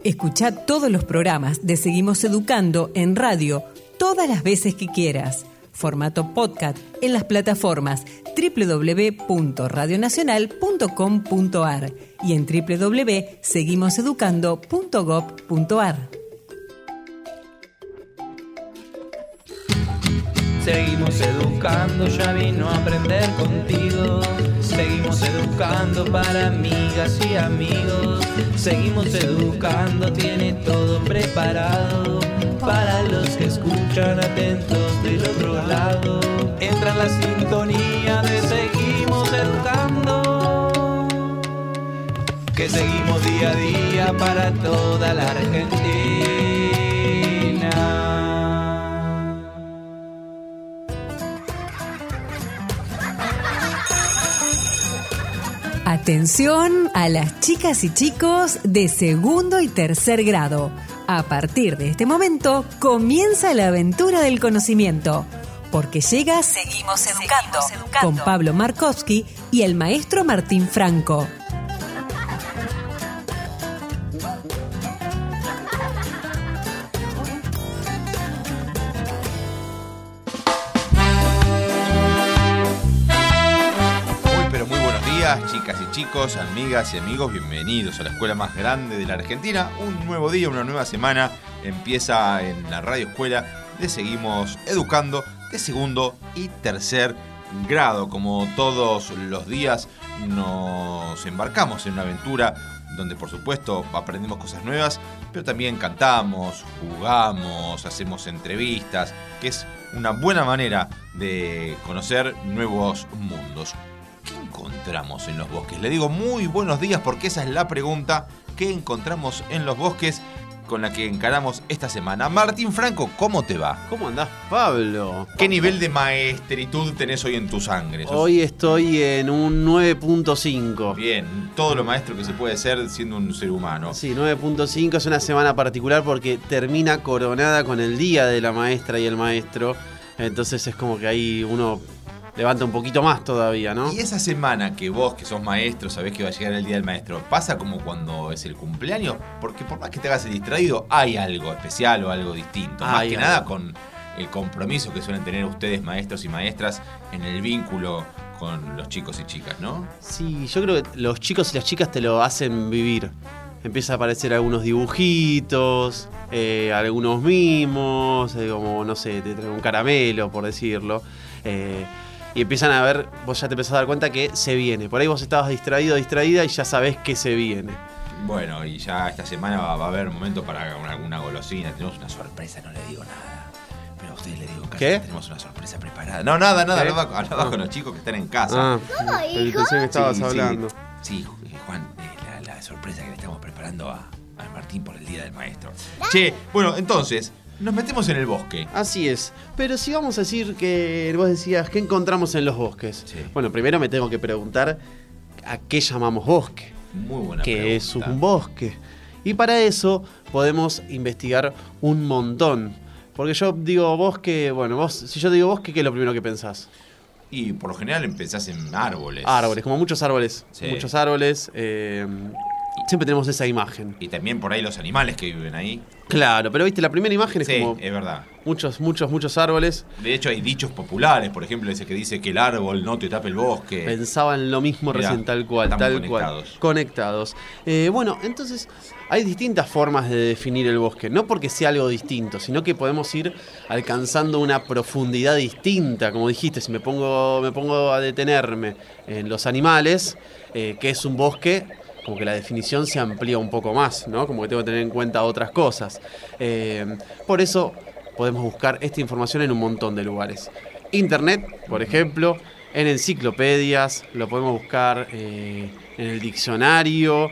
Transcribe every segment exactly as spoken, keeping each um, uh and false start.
Escuchá todos los programas de Seguimos Educando en radio todas las veces que quieras. Formato podcast en las plataformas doble u doble u doble u punto radio nacional punto com punto a r y en doble u doble u doble u punto seguimos educando punto gob punto a r. Seguimos educando, ya vino a aprender contigo. Seguimos educando para amigas y amigos. Seguimos educando, tiene todo preparado para los que escuchan atentos del otro lado. Entra en la sintonía de Seguimos Educando, que seguimos día a día para toda la Argentina. Atención a las chicas y chicos de segundo y tercer grado. A partir de este momento comienza la aventura del conocimiento, porque llega Seguimos Educando, Seguimos Educando con Pablo Markovsky y el maestro Martín Franco. Chicas y chicos, amigas y amigos, bienvenidos a la escuela más grande de la Argentina. Un nuevo día, una nueva semana empieza en la radio escuela de Seguimos Educando de segundo y tercer grado. Como todos los días nos embarcamos en una aventura donde por supuesto aprendemos cosas nuevas, pero también cantamos, jugamos, hacemos entrevistas, que es una buena manera de conocer nuevos mundos. ¿Qué encontramos en los bosques? Le digo muy buenos días porque esa es la pregunta. ¿Qué encontramos en los bosques con la que encaramos esta semana? Martín Franco, ¿cómo te va? ¿Cómo andás, Pablo? ¿Qué nivel de maestritud tenés hoy en tu sangre? ¿Sos... Hoy estoy en un nueve punto cinco. Bien, todo lo maestro que se puede ser siendo un ser humano. Sí, nueve punto cinco es una semana particular porque termina coronada con el día de la maestra y el maestro. Entonces es como que ahí uno levanta un poquito más todavía, ¿no? Y esa semana que vos, que sos maestro, sabés que va a llegar el día del maestro, ¿pasa como cuando es el cumpleaños? Porque por más que te hagas el distraído, hay algo especial o algo distinto. Más Hay que algo. nada con el compromiso que suelen tener ustedes, maestros y maestras, en el vínculo con los chicos y chicas, ¿no? Sí, yo creo que los chicos y las chicas te lo hacen vivir. Empieza a aparecer algunos dibujitos, eh, algunos mimos, eh, como, no sé, te traen un caramelo, por decirlo. Eh, Y empiezan a ver, vos ya te empezás a dar cuenta que se viene. Por ahí vos estabas distraído, distraída y ya sabés que se viene. Bueno, y ya esta semana va, va a haber momento para alguna golosina. Tenemos una sorpresa, no le digo nada. Pero a ustedes les digo en casa ¿Qué? que tenemos una sorpresa preparada. No, nada, nada. ¿Qué? Hablaba, hablaba con los chicos que están en casa. Ah, ¿Cómo, hijo? pensé que estabas Sí, hablando. Sí, sí, Juan, eh, la, la sorpresa que le estamos preparando a, a Martín por el Día del Maestro. Che, bueno, entonces, nos metemos en el bosque. Así es. Pero si vamos a decir que vos decías, ¿qué encontramos en los bosques? Sí. Bueno, primero me tengo que preguntar a qué llamamos bosque. Muy buena ¿Qué pregunta. es un bosque? Y para eso podemos investigar un montón. Porque yo digo bosque, bueno, vos, si yo digo bosque, ¿qué es lo primero que pensás? Y por lo general empezás en árboles. Árboles, como muchos árboles. Sí. Muchos árboles. Eh, siempre tenemos esa imagen. Y también por ahí los animales que viven ahí. Claro, pero viste, la primera imagen es Sí, como es verdad. muchos, muchos, muchos árboles. De hecho, hay dichos populares, por ejemplo, ese que dice que el árbol no te tape el bosque. Pensaban lo mismo Mirá, recién, tal cual, estamos tal conectados. cual. Conectados. Eh, bueno, entonces hay distintas formas de definir el bosque. No porque sea algo distinto, sino que podemos ir alcanzando una profundidad distinta. Como dijiste, si me pongo, me pongo a detenerme en los animales, eh, que es un bosque, como que la definición se amplía un poco más, ¿no? Como que tengo que tener en cuenta otras cosas. Eh, por eso podemos buscar esta información en un montón de lugares. Internet, por ejemplo, en enciclopedias, lo podemos buscar eh, en el diccionario.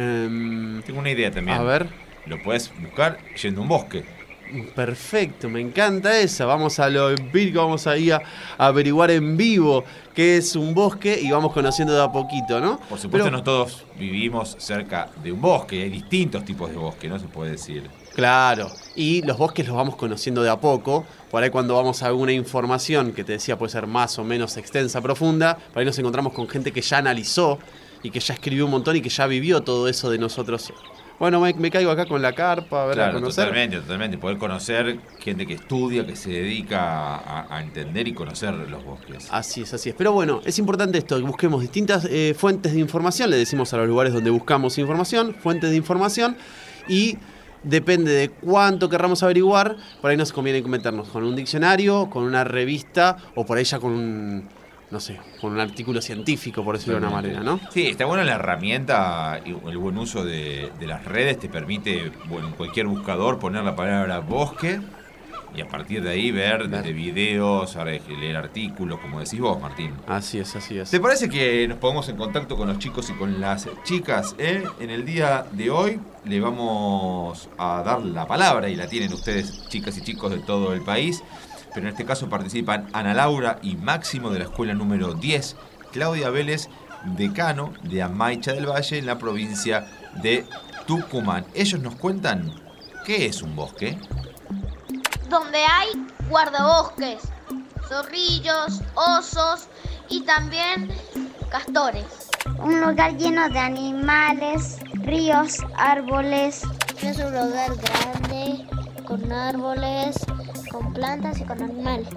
Eh, Tengo una idea también. a ver, Lo puedes buscar yendo a un bosque. perfecto, me encanta esa. Vamos a lo empírico, vamos ahí a, a averiguar en vivo qué es un bosque y vamos conociendo de a poquito, ¿no? Por supuesto, Pero- no todos vivimos cerca de un bosque. Hay distintos tipos de bosque, ¿no? Se puede decir. Claro, y los bosques los vamos conociendo de a poco. Por ahí cuando vamos a alguna información que te decía puede ser más o menos extensa, profunda, por ahí nos encontramos con gente que ya analizó y que ya escribió un montón y que ya vivió todo eso de nosotros bueno, me, me caigo acá con la carpa, a ver, claro, a conocer. Totalmente, totalmente. Poder conocer gente que estudia, que se dedica a, a entender y conocer los bosques. Así es, así es. Pero bueno, es importante esto, que busquemos distintas eh, fuentes de información. Le decimos a los lugares donde buscamos información, fuentes de información, y depende de cuánto querramos averiguar, por ahí nos conviene meternos con un diccionario, con una revista, o por ahí ya con un, no sé, con un artículo científico, por decirlo de una manera, ¿no? Sí, está buena la herramienta, el buen uso de, de las redes te permite, bueno, en cualquier buscador poner la palabra bosque y a partir de ahí ver desde videos, leer artículos, como decís vos, Martín. Así es, así es. ¿Te parece que nos pongamos en contacto con los chicos y con las chicas? ¿eh? En el día de hoy le vamos a dar la palabra y la tienen ustedes, chicas y chicos de todo el país. Pero en este caso participan Ana Laura y Máximo de la escuela número diez, Claudia Vélez, decano de Amaicha del Valle en la provincia de Tucumán. Ellos nos cuentan qué es un bosque. Donde hay guardabosques, zorrillos, osos y también castores. Un lugar lleno de animales, ríos, árboles. Es un lugar grande, con árboles, con plantas y con animales.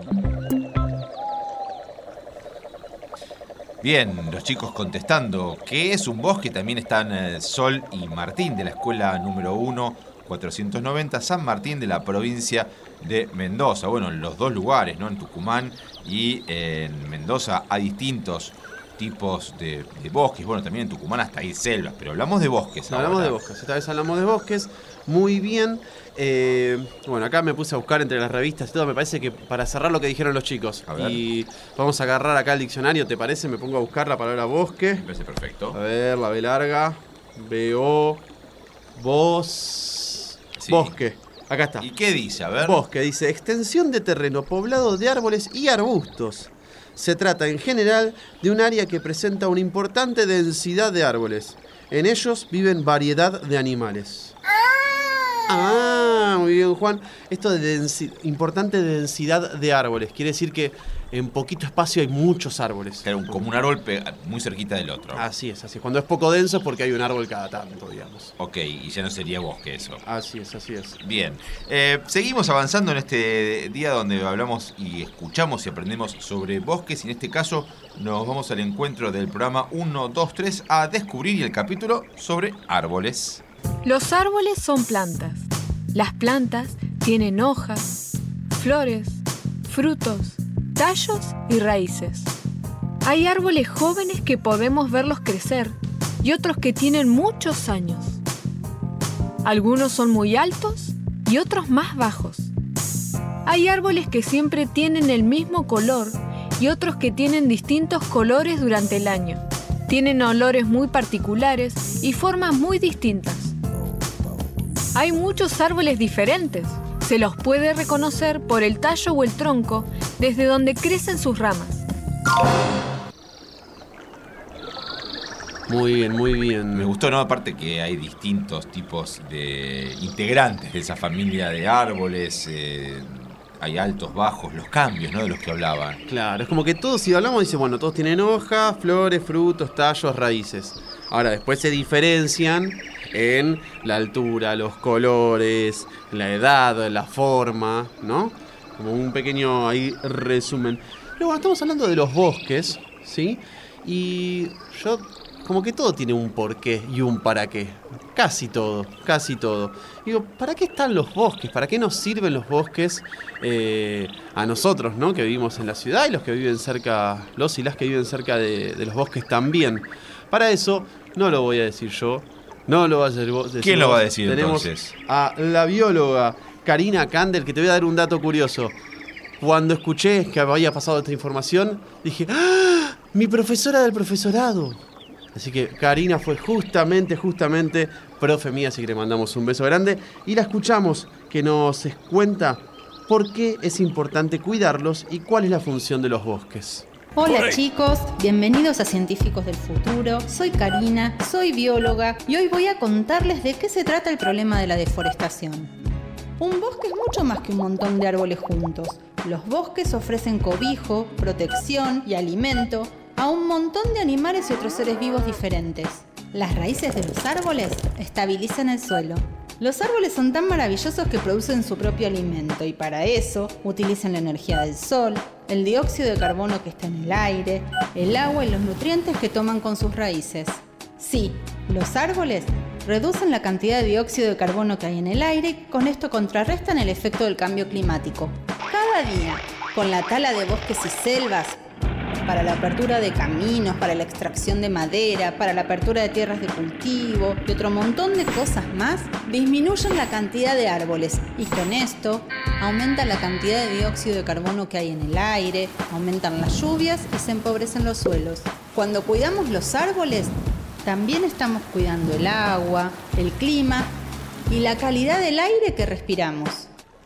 Bien, los chicos contestando qué es un bosque. También están eh, Sol y Martín de la escuela número uno, cuatrocientos noventa, San Martín de la provincia de Mendoza. Bueno, en los dos lugares, ¿no? En Tucumán y en Mendoza hay distintos tipos de, de bosques. Bueno, también en Tucumán hasta hay selvas, pero hablamos de bosques. Hablamos ahora. de bosques, esta vez hablamos de bosques. Muy bien. Eh, bueno, acá me puse a buscar entre las revistas y todo. Me parece que para cerrar lo que dijeron los chicos. A ver. Y vamos a agarrar acá el diccionario, ¿te parece? Me pongo a buscar la palabra bosque. Me parece perfecto. A ver, la B larga. B O. Bos. Sí. Bosque. Acá está. ¿Y qué dice? A ver. Bosque, dice, extensión de terreno poblado de árboles y arbustos. Se trata en general de un área que presenta una importante densidad de árboles. En ellos viven variedad de animales. Ah, muy bien, Juan. Esto de densi- importante densidad de árboles. Quiere decir que en poquito espacio hay muchos árboles. Claro, un- como un árbol pe- muy cerquita del otro. Así es, así es. Cuando es poco denso es porque hay un árbol cada tanto, digamos. Ok, y ya no sería bosque eso. Así es, así es. Bien, eh, seguimos avanzando en este día donde hablamos y escuchamos y aprendemos sobre bosques, y en este caso nos vamos al encuentro del programa uno, dos, tres a descubrir y el capítulo sobre árboles. Los árboles son plantas. Las plantas tienen hojas, flores, frutos, tallos y raíces. Hay árboles jóvenes que podemos verlos crecer y otros que tienen muchos años. Algunos son muy altos y otros más bajos. Hay árboles que siempre tienen el mismo color y otros que tienen distintos colores durante el año. Tienen olores muy particulares y formas muy distintas. Hay muchos árboles diferentes. Se los puede reconocer por el tallo o el tronco desde donde crecen sus ramas. Muy bien, muy bien. Me gustó, ¿no? Aparte que hay distintos tipos de integrantes de esa familia de árboles. eh, hay altos, bajos, los cambios, ¿no? De los que hablaban. Claro, es como que todos, si hablamos, dice, bueno, todos tienen hojas, flores, frutos, tallos, raíces. Ahora, después se diferencian en la altura, los colores, la edad, la forma, ¿no? Como un pequeño ahí resumen. Pero bueno, estamos hablando de los bosques, ¿sí? Y yo, como que todo tiene un porqué y un para qué. Casi todo, casi todo. Digo, ¿para qué están los bosques? ¿Para qué nos sirven los bosques eh, a nosotros, ¿no? Que vivimos en la ciudad y los que viven cerca, los y las que viven cerca de, de los bosques también. Para eso, no lo voy a decir yo. No lo va a decir vos. ¿Quién lo va a decir Tenemos entonces? a la bióloga Karina Kandel, que te voy a dar un dato curioso. Cuando escuché que había pasado esta información, dije, ¡ah! Mi profesora del profesorado. Así que Karina fue justamente, justamente profe mía, así que le mandamos un beso grande. Y la escuchamos, que nos cuenta por qué es importante cuidarlos y cuál es la función de los bosques. Hola chicos, bienvenidos a Científicos del Futuro. Soy Karina, soy bióloga y hoy voy a contarles de qué se trata el problema de la deforestación. Un bosque es mucho más que un montón de árboles juntos. Los bosques ofrecen cobijo, protección y alimento a un montón de animales y otros seres vivos diferentes. Las raíces de los árboles estabilizan el suelo. Los árboles son tan maravillosos que producen su propio alimento y para eso utilizan la energía del sol, el dióxido de carbono que está en el aire, el agua y los nutrientes que toman con sus raíces. Sí, los árboles reducen la cantidad de dióxido de carbono que hay en el aire y con esto contrarrestan el efecto del cambio climático. Cada día, con la tala de bosques y selvas, para la apertura de caminos, para la extracción de madera, para la apertura de tierras de cultivo y otro montón de cosas más, disminuyen la cantidad de árboles y con esto aumenta la cantidad de dióxido de carbono que hay en el aire, aumentan las lluvias y se empobrecen los suelos. Cuando cuidamos los árboles, también estamos cuidando el agua, el clima y la calidad del aire que respiramos.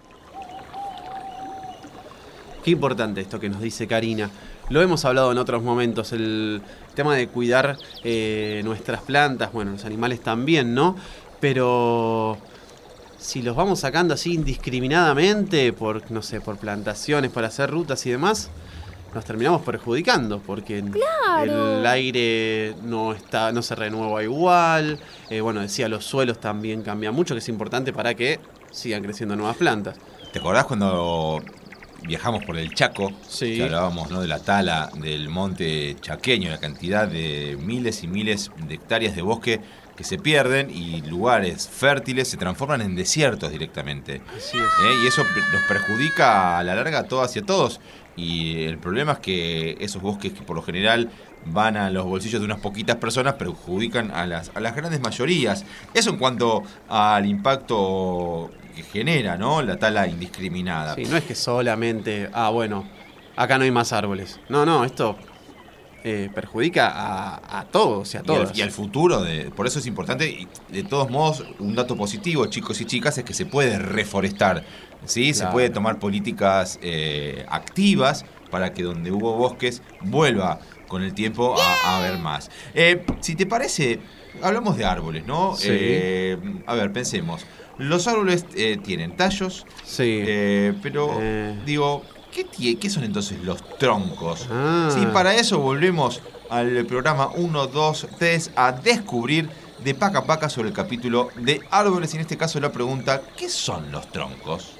Qué importante esto que nos dice Karina. Lo hemos hablado en otros momentos, el tema de cuidar eh, nuestras plantas, bueno, los animales también, ¿no? Pero si los vamos sacando así indiscriminadamente por, no sé, por plantaciones, para hacer rutas y demás, nos terminamos perjudicando porque ¡Claro! El aire no está, no se renueva igual. Eh, bueno, decía, los suelos también cambian mucho, que es importante para que sigan creciendo nuevas plantas. ¿Te acordás cuando viajamos por el Chaco? Sí. Que hablábamos, ¿no?, de la tala del monte chaqueño, la cantidad de miles y miles de hectáreas de bosque que se pierden y lugares fértiles se transforman en desiertos directamente. Así es. ¿Eh? Y eso nos perjudica a la larga a todas y a todos. Y el problema es que esos bosques que por lo general van a los bolsillos de unas poquitas personas perjudican a las, a las grandes mayorías. Eso en cuanto al impacto que genera, ¿no?, la tala indiscriminada. Sí, no es que solamente, ah, bueno, acá no hay más árboles. No, no, esto eh, perjudica a, a todos y a todas. Y al, y al futuro, de, por eso es importante, y de todos modos, un dato positivo, chicos y chicas, es que se puede reforestar, ¿sí? Claro. Se puede tomar políticas eh, activas para que donde hubo bosques vuelva con el tiempo a, a haber más. Eh, si te parece, hablamos de árboles, ¿no? Sí. Eh, a ver, pensemos. Los árboles eh, tienen tallos, Sí. eh, pero Eh. digo, ¿qué, tie- ¿qué son entonces los troncos? Ah. Sí, para eso volvemos al programa uno, dos, tres a descubrir de Paca a Paca sobre el capítulo de árboles, y en este caso la pregunta, ¿qué son los troncos?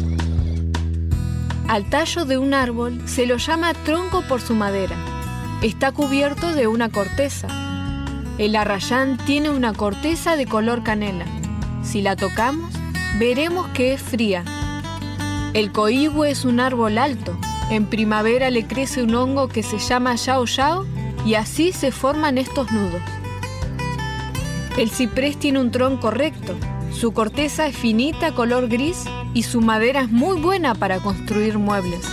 Al tallo de un árbol se lo llama tronco por su madera. Está cubierto de una corteza. El arrayán tiene una corteza de color canela. Si la tocamos, veremos que es fría. El coihue es un árbol alto. En primavera le crece un hongo que se llama yao yao y así se forman estos nudos. El ciprés tiene un tronco recto. Su corteza es finita, color gris, y su madera es muy buena para construir muebles.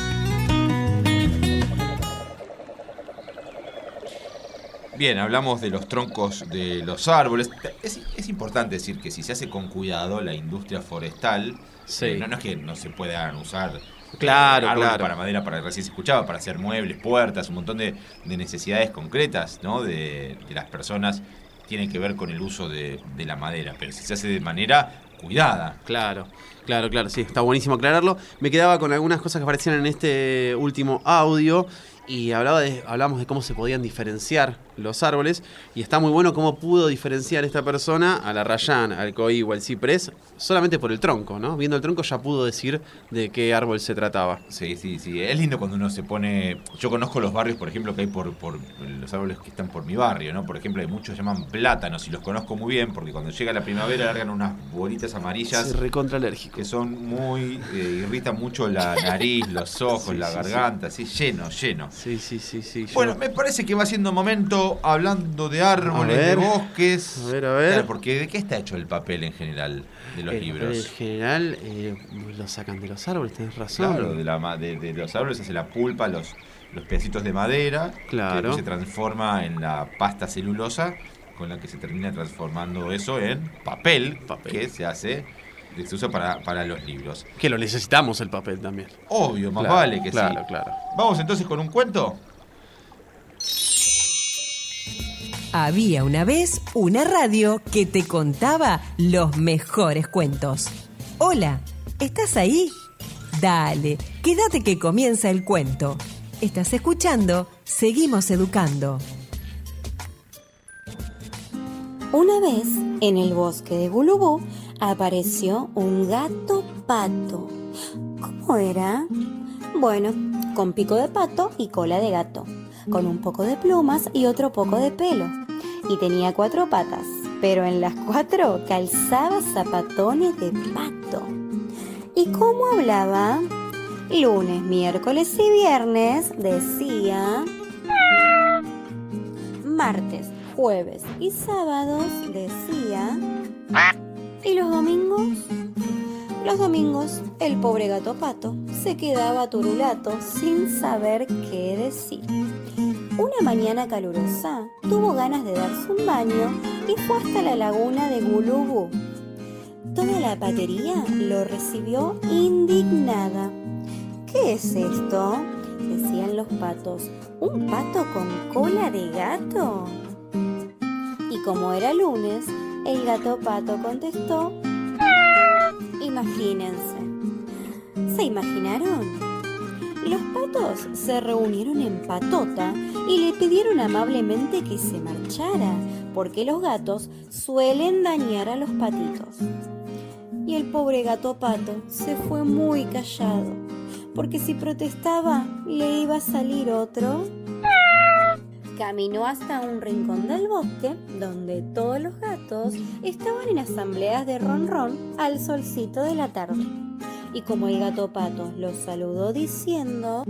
Bien, hablamos de los troncos de los árboles. Es, es importante decir que si se hace con cuidado la industria forestal, Sí. eh, no, no es que no se puedan usar Claro, eh, árboles claro. para madera, para recién se escuchaba, para hacer muebles, puertas, un montón de, de necesidades concretas, ¿no?, de, de las personas, tienen que ver con el uso de, de la madera, pero si se hace de manera cuidada. Claro, claro, claro, sí, está buenísimo aclararlo. Me quedaba con algunas cosas que aparecían en este último audio y hablaba de, hablamos de cómo se podían diferenciar los árboles y está muy bueno cómo pudo diferenciar esta persona al arrayán, al coihue, al ciprés, solamente por el tronco, ¿no? Viendo el tronco ya pudo decir de qué árbol se trataba. Sí, sí, sí. Es lindo cuando uno se pone... Yo conozco los barrios, por ejemplo, que hay por, por los árboles que están por mi barrio, ¿no? Por ejemplo, hay muchos que llaman plátanos y los conozco muy bien porque cuando llega la primavera largan unas bolitas amarillas Soy recontra alérgico. que son muy... Eh, irritan mucho la nariz, los ojos, Sí, la sí, garganta, así, lleno, lleno. Sí, sí, sí, sí. yo- Bueno, me parece que va siendo momento, hablando de árboles, A de ver. bosques... A ver, a ver. Claro, porque ¿de qué está hecho el papel en general de los Eh, libros? En general, eh, lo sacan de los árboles, tenés razón. Claro, de, la, ma- de, de los árboles se hace la pulpa, los, los pedacitos de madera, Claro. que después se transforma en la pasta celulosa, con la que se termina transformando eso en papel, Papel. que se hace, que se usa para, para los libros. Que lo necesitamos el papel también. Obvio, más Claro, vale que claro, sí. claro. Vamos entonces con un cuento. Había una vez una radio que te contaba los mejores cuentos. Hola, ¿estás ahí? Dale, quédate que comienza el cuento. Estás escuchando Seguimos Educando. Una vez, en el bosque de Gulubú, apareció un gato pato. ¿Cómo era? Bueno, con pico de pato y cola de gato, con un poco de plumas y otro poco de pelo. Y tenía cuatro patas, pero en las cuatro calzaba zapatones de pato. ¿Y cómo hablaba? Lunes, miércoles y viernes decía... Martes, jueves y sábados decía... ¿Y los domingos? Los domingos el pobre gato pato se quedaba turulato sin saber qué decir. Una mañana calurosa tuvo ganas de darse un baño y fue hasta la laguna de Gulubú. Toda la patería lo recibió indignada. ¿Qué es esto?, decían los patos. ¿Un pato con cola de gato? Y como era lunes, el gato pato contestó: imagínense. ¿Se imaginaron? Los patos se reunieron en patota y le pidieron amablemente que se marchara, porque los gatos suelen dañar a los patitos. Y el pobre gato pato se fue muy callado, porque si protestaba le iba a salir otro. Caminó hasta un rincón del bosque donde todos los gatos estaban en asambleas de ronrón al solcito de la tarde. Y como el gato pato los saludó diciendo,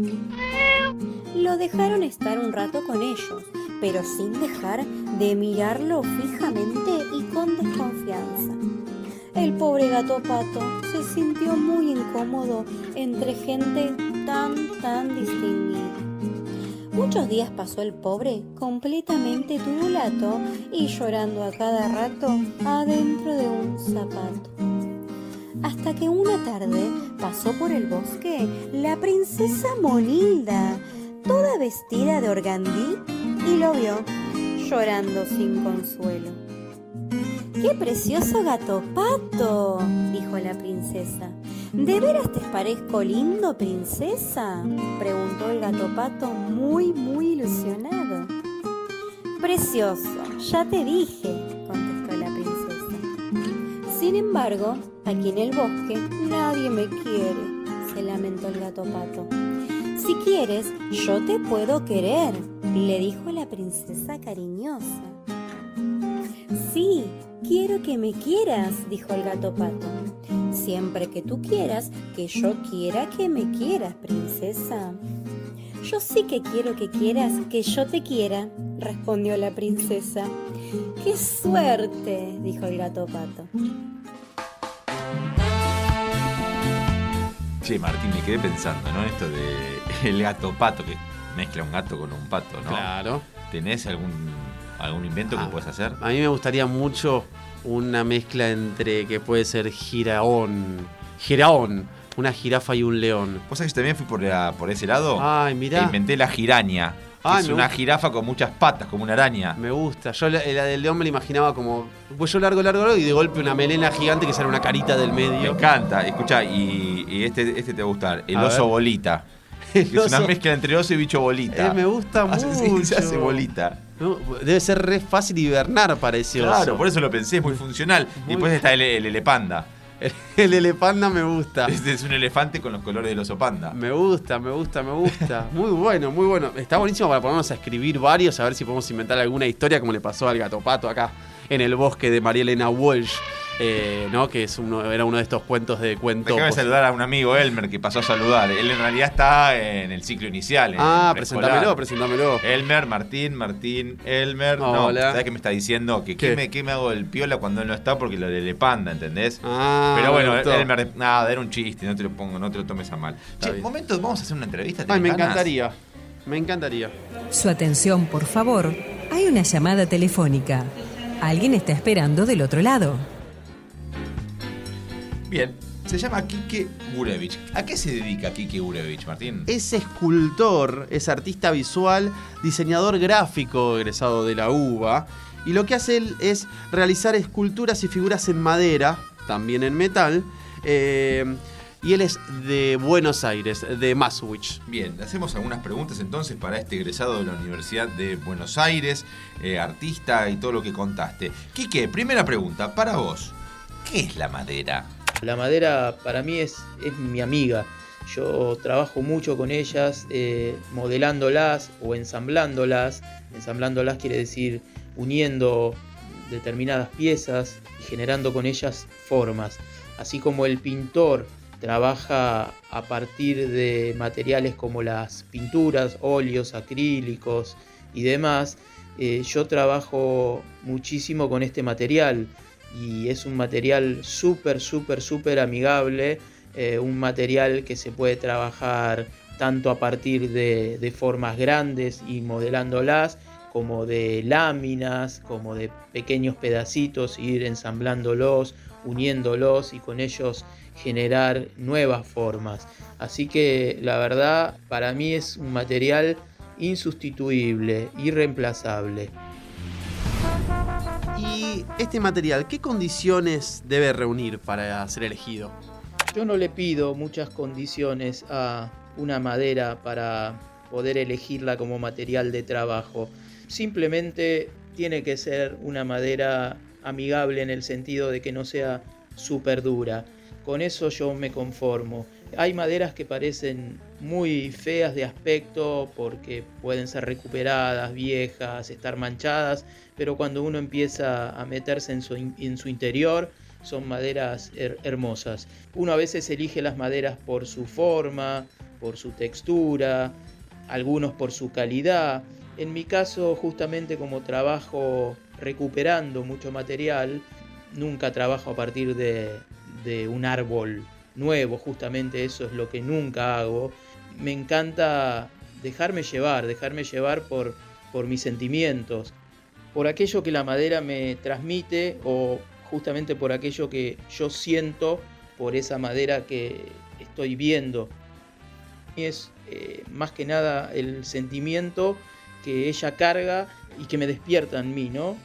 lo dejaron estar un rato con ellos, pero sin dejar de mirarlo fijamente y con desconfianza. El pobre gato pato se sintió muy incómodo entre gente tan, tan distinguida. Muchos días pasó el pobre completamente turulato y llorando a cada rato adentro de un zapato. Hasta que una tarde pasó por el bosque la princesa Monilda, toda vestida de organdí, y lo vio llorando sin consuelo. ¡Qué precioso gato pato!, dijo la princesa. ¿De veras te parezco lindo, princesa?, preguntó el gato pato muy, muy ilusionado. Precioso, ya te dije, contestó la princesa. Sin embargo, aquí en el bosque nadie me quiere, se lamentó el gato pato. Si quieres, yo te puedo querer, le dijo la princesa cariñosa. Sí, quiero que me quieras, dijo el gato pato. Siempre que tú quieras, que yo quiera que me quieras, princesa. Yo sí que quiero que quieras que yo te quiera, respondió la princesa. ¡Qué suerte!, dijo el gato pato. Che, Martín, me quedé pensando, ¿no? Esto de el gato pato, que mezcla un gato con un pato, ¿no? Claro. ¿Tenés algún, algún invento ah, que puedas hacer? A mí me gustaría mucho una mezcla entre que puede ser giraón, giraón, una jirafa y un león. ¿Vos sabés que también fui por, la, por ese lado? Ay, mirá. E inventé la giraña. Ah, es no. Una jirafa con muchas patas, como una araña. Me gusta. Yo la, la del león me la imaginaba como cuello largo, largo, largo y de golpe una melena gigante que sale una carita del medio. Me encanta. Escuchá, y, y este, este te va a gustar. El a oso ver. bolita. El Es una oso... mezcla entre oso y bicho bolita. Eh, me gusta Hace, mucho. sí, se hace bolita. No, debe ser re fácil hibernar para ese oso. Claro, por eso lo pensé, es muy funcional. Muy... Después está el, el elepanda. El, el elefanta me gusta. Este es un elefante con los colores del oso panda. Me gusta, me gusta, me gusta. Muy bueno, muy bueno. Está buenísimo para ponernos a escribir varios, a ver si podemos inventar alguna historia como le pasó al gato pato acá en el bosque de María Elena Walsh. Eh, ¿no? Que es uno, era uno de estos cuentos de cuentos. Déjame saludar a un amigo, Elmer, que pasó a saludar. Él en realidad está en el ciclo inicial. Ah, presentámelo, presentámelo. Elmer, Martín, Martín, Elmer. Oh, no, hola. ¿Sabes qué me está diciendo? Que ¿Qué? ¿Qué me, qué me hago el piola cuando él no está? Porque lo de Lepanda, ¿entendés? Ah, pero bueno, me gustó. Elmer, nada, era un chiste, no te lo pongo, no te lo tomes a mal. Che, bien. momento, vamos a hacer una entrevista. Ay, me ¿tenés ganas? encantaría. Me encantaría. Su atención, por favor. Hay una llamada telefónica. Alguien está esperando del otro lado. Bien, se llama Quique Gurevich. ¿A qué se dedica Quique Gurevich, Martín? Es escultor, es artista visual, diseñador gráfico egresado de la U B A. Y lo que hace él es realizar esculturas y figuras en madera, también en metal, eh, y él es de Buenos Aires, de Maswich. Bien, le hacemos algunas preguntas entonces para este egresado de la Universidad de Buenos Aires, eh, artista y todo lo que contaste. Quique, primera pregunta, para vos, ¿qué es la madera? La madera para mí es, es mi amiga. Yo trabajo mucho con ellas, eh, modelándolas o ensamblándolas. Ensamblándolas quiere decir uniendo determinadas piezas y generando con ellas formas. Así como el pintor trabaja a partir de materiales como las pinturas, óleos, acrílicos y demás, eh, yo trabajo muchísimo con este material y es un material súper, súper, súper amigable, eh, un material que se puede trabajar tanto a partir de, de formas grandes y modelándolas, como de láminas, como de pequeños pedacitos, ir ensamblándolos, uniéndolos y con ellos generar nuevas formas. Así que la verdad, para mí es un material insustituible, irreemplazable. Y este material, ¿qué condiciones debe reunir para ser elegido? Yo no le pido muchas condiciones a una madera para poder elegirla como material de trabajo. Simplemente tiene que ser una madera amigable en el sentido de que no sea súper dura. Con eso yo me conformo. Hay maderas que parecen muy feas de aspecto porque pueden ser recuperadas, viejas, estar manchadas, pero cuando uno empieza a meterse en su, en su interior, son maderas her- hermosas. Uno a veces elige las maderas por su forma, por su textura, algunos por su calidad. En mi caso, justamente como trabajo recuperando mucho material, nunca trabajo a partir de, de un árbol nuevo, justamente eso es lo que nunca hago. Me encanta dejarme llevar, dejarme llevar por, por mis sentimientos, por aquello que la madera me transmite o justamente por aquello que yo siento por esa madera que estoy viendo. Y es eh, más que nada el sentimiento que ella carga y que me despierta en mí, ¿no?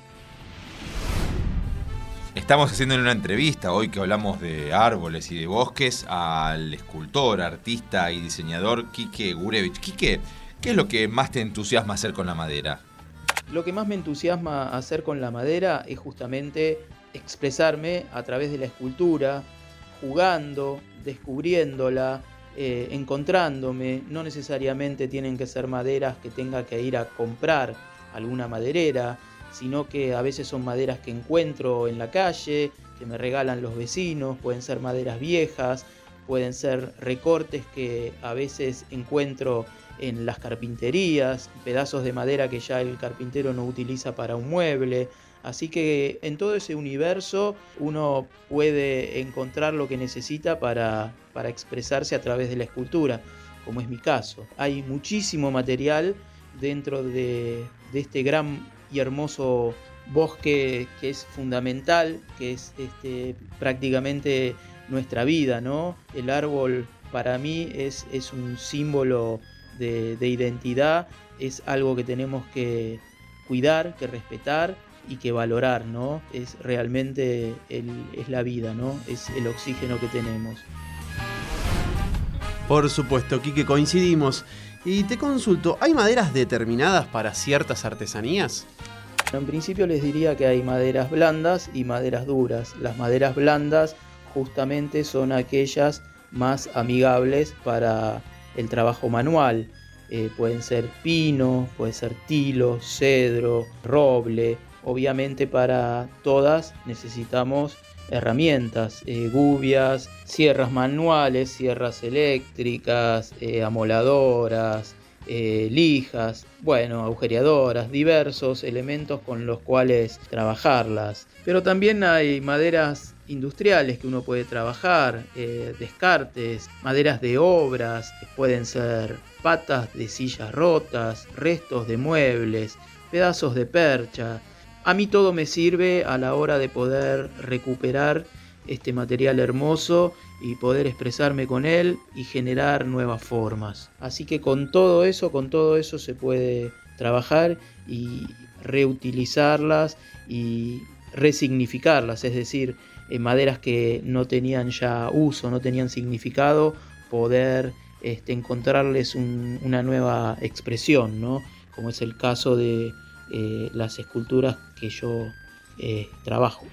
Estamos haciendo una entrevista hoy que hablamos de árboles y de bosques al escultor, artista y diseñador Quique Gurevich. Quique, ¿qué es lo que más te entusiasma hacer con la madera? Lo que más me entusiasma hacer con la madera es justamente expresarme a través de la escultura, jugando, descubriéndola, eh, encontrándome. No necesariamente tienen que ser maderas que tenga que ir a comprar alguna maderera, sino que a veces son maderas que encuentro en la calle, que me regalan los vecinos, pueden ser maderas viejas, pueden ser recortes que a veces encuentro en las carpinterías, pedazos de madera que ya el carpintero no utiliza para un mueble. Así que en todo ese universo uno puede encontrar lo que necesita para, para expresarse a través de la escultura, como es mi caso. Hay muchísimo material dentro de, de este gran y hermoso bosque que es fundamental, que es este, prácticamente nuestra vida, ¿no? El árbol para mí es, es un símbolo de, de identidad, es algo que tenemos que cuidar, que respetar y que valorar, ¿no? Es realmente el, es la vida, ¿no? Es el oxígeno que tenemos. Por supuesto, Quique, coincidimos. Y te consulto, ¿hay maderas determinadas para ciertas artesanías? En principio les diría que hay maderas blandas y maderas duras. Las maderas blandas justamente son aquellas más amigables para el trabajo manual. Eh, pueden ser pino, puede ser tilo, cedro, roble. Obviamente para todas necesitamos herramientas, eh, gubias, sierras manuales, sierras eléctricas, eh, amoladoras, eh, lijas, bueno, agujereadoras, diversos elementos con los cuales trabajarlas. Pero también hay maderas industriales que uno puede trabajar, eh, descartes, maderas de obras, pueden ser patas de sillas rotas, restos de muebles, pedazos de percha. A mí todo me sirve a la hora de poder recuperar este material hermoso y poder expresarme con él y generar nuevas formas. Así que con todo eso, con todo eso se puede trabajar y reutilizarlas y resignificarlas, es decir, eh, maderas que no tenían ya uso, no tenían significado, poder este, encontrarles un, una nueva expresión, ¿no? Como es el caso de eh, las esculturas que yo eh, trabajo.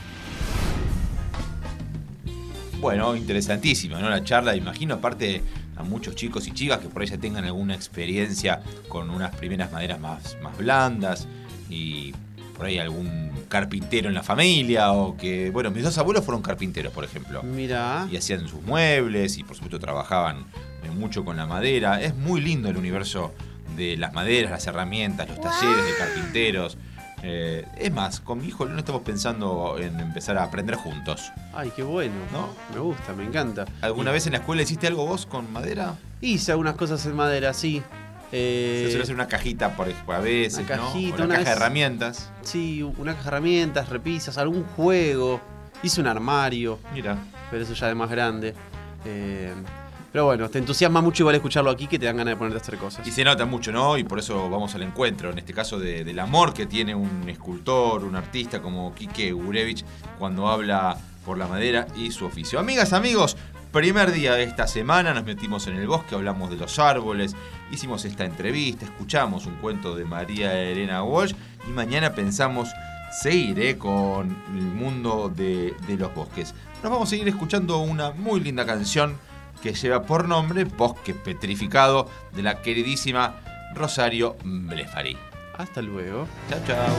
Bueno, interesantísima, ¿no? La charla, imagino, aparte a muchos chicos y chicas que por ahí ya tengan alguna experiencia con unas primeras maderas más, más blandas y por ahí algún carpintero en la familia o que, bueno, mis dos abuelos fueron carpinteros, por ejemplo. Mira. Y hacían sus muebles y por supuesto trabajaban mucho con la madera. Es muy lindo el universo de las maderas, las herramientas, los talleres de carpinteros. Eh, es más, con mi hijo no estamos pensando en empezar a aprender juntos. Ay, qué bueno, ¿no? Me gusta, me encanta. ¿Alguna y... vez en la escuela hiciste algo vos con madera? Hice algunas cosas en madera, sí. Eh... Se suele hacer una cajita por a veces, una cajita, ¿no? Una, una caja vez... de herramientas. Sí, una caja de herramientas, repisas, algún juego. Hice un armario. Mira. Pero eso ya de más grande. Eh... Pero bueno, te entusiasma mucho igual escucharlo aquí que te dan ganas de ponerte a hacer cosas. Y se nota mucho, ¿no? Y por eso vamos al encuentro, en este caso de, del amor que tiene un escultor, un artista como Quique Gurevich cuando habla por la madera y su oficio. Amigas, amigos, primer día de esta semana, nos metimos en el bosque, hablamos de los árboles, hicimos esta entrevista, escuchamos un cuento de María Elena Walsh y mañana pensamos seguir ¿eh? con el mundo de, de los bosques. Nos vamos a seguir escuchando una muy linda canción que lleva por nombre Bosque Petrificado, de la queridísima Rosario Blefari. Hasta luego. Chao, chao.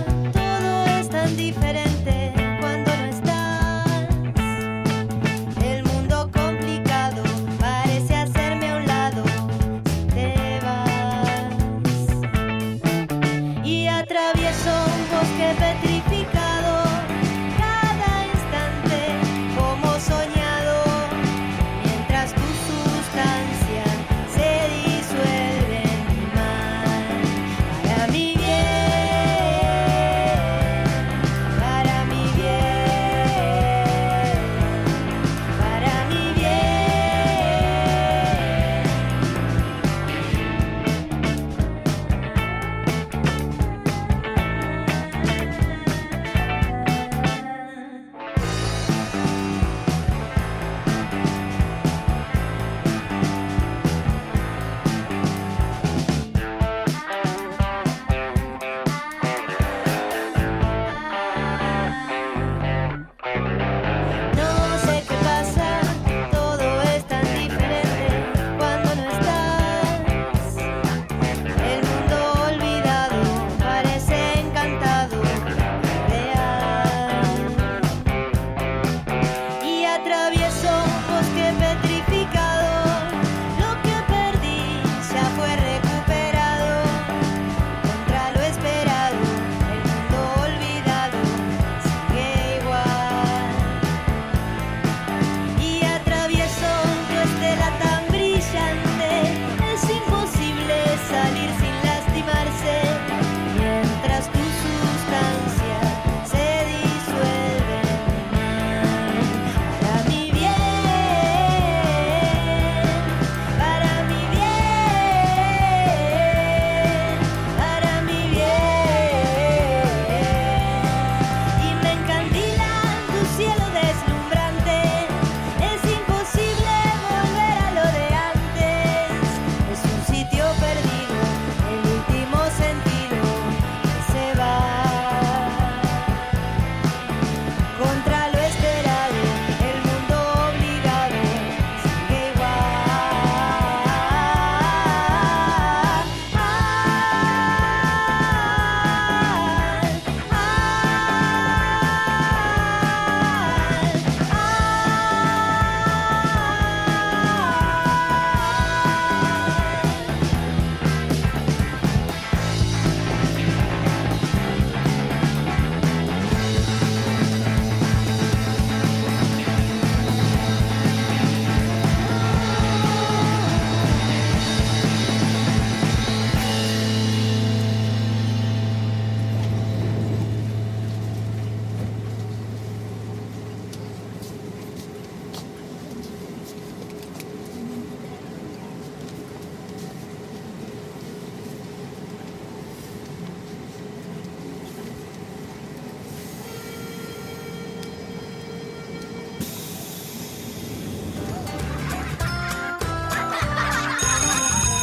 El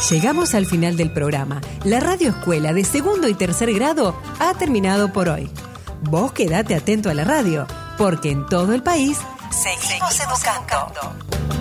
Llegamos al final del programa. La Radio Escuela de segundo y tercer grado ha terminado por hoy. Vos quedate atento a la radio, porque en todo el país seguimos educando.